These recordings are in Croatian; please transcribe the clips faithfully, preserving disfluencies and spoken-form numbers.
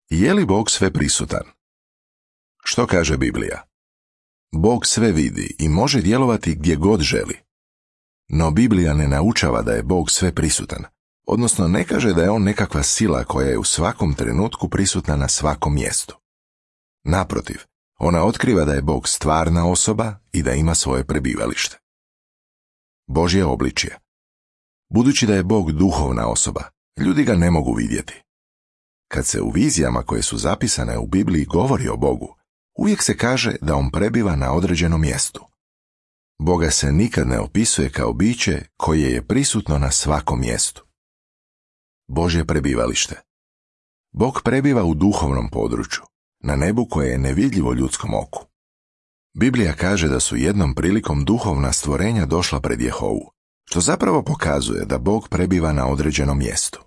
Je li Bog sve prisutan? Što kaže Biblija? Bog sve vidi i može djelovati gdje god želi. No Biblija ne naučava da je Bog sve prisutan, odnosno ne kaže da je on nekakva sila koja je u svakom trenutku prisutna na svakom mjestu. Naprotiv, ona otkriva da je Bog stvarna osoba i da ima svoje prebivalište. Božje obličje. Budući da je Bog duhovna osoba, ljudi ga ne mogu vidjeti. Kad se u vizijama koje su zapisane u Bibliji govori o Bogu, uvijek se kaže da on prebiva na određenom mjestu. Boga se nikad ne opisuje kao biće koje je prisutno na svakom mjestu. Božje prebivalište. Bog prebiva u duhovnom području, na nebu koje je nevidljivo ljudskom oku. Biblija kaže da su jednom prilikom duhovna stvorenja došla pred Jehovu, što zapravo pokazuje da Bog prebiva na određenom mjestu.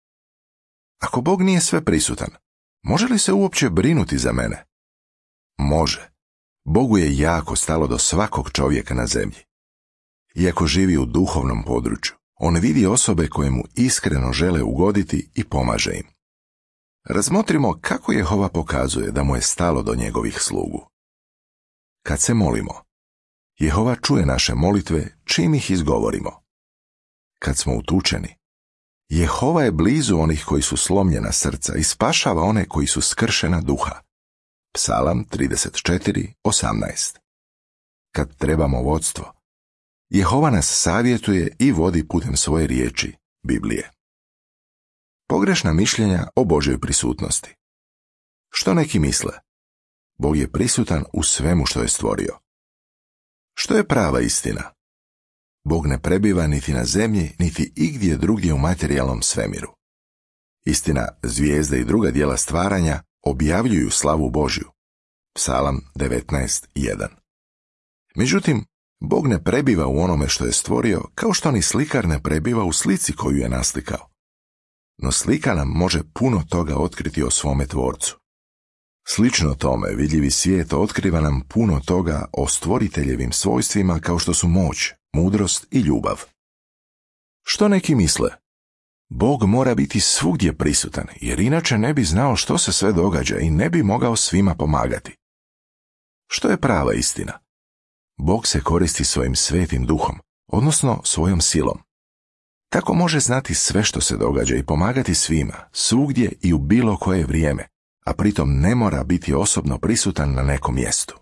Ako Bog nije sve prisutan, može li se uopće brinuti za mene? Može. Bogu je jako stalo do svakog čovjeka na zemlji. Iako živi u duhovnom području, on vidi osobe koje mu iskreno žele ugoditi i pomaže im. Razmotrimo kako Jehova pokazuje da mu je stalo do njegovih slugu. Kad se molimo, Jehova čuje naše molitve čim ih izgovorimo. Kad smo utučeni, Jehova je blizu onih koji su slomljena srca i spašava one koji su skršena duha. Psalam trideset četiri osamnaest. Kad trebamo vodstvo, Jehova nas savjetuje i vodi putem svoje riječi, Biblije. Pogrešna mišljenja o Božjoj prisutnosti. Što neki misle? Bog je prisutan u svemu što je stvorio. Što je prava istina? Bog ne prebiva niti na zemlji, niti igdje drugdje u materijalnom svemiru. Istina, zvijezde i druga djela stvaranja objavljuju slavu Božju. Psalam devetnaest jedan. Međutim, Bog ne prebiva u onome što je stvorio, kao što ni slikar ne prebiva u slici koju je naslikao. No slika nam može puno toga otkriti o svome tvorcu. Slično tome, vidljivi svijet otkriva nam puno toga o stvoriteljevim svojstvima kao što su moć, mudrost i ljubav. Što neki misle? Bog mora biti svugdje prisutan, jer inače ne bi znao što se sve događa i ne bi mogao svima pomagati. Što je prava istina? Bog se koristi svojim svetim duhom, odnosno svojom silom. Tako može znati sve što se događa i pomagati svima, svugdje i u bilo koje vrijeme, a pritom ne mora biti osobno prisutan na nekom mjestu.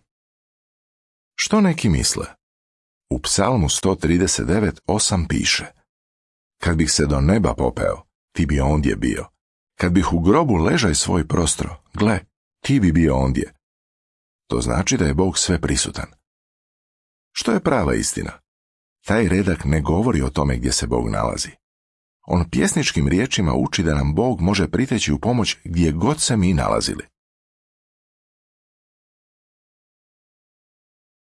Što neki misle? U Psalmu sto trideset devet osam piše: Kad bih se do neba popeo, ti bi ondje bio. Kad bih u grobu ležaj svoj prostro, gle, ti bi bio ondje. To znači da je Bog sve prisutan. Što je prava istina? Taj redak ne govori o tome gdje se Bog nalazi. On pjesničkim riječima uči da nam Bog može priteći u pomoć gdje god se mi nalazili.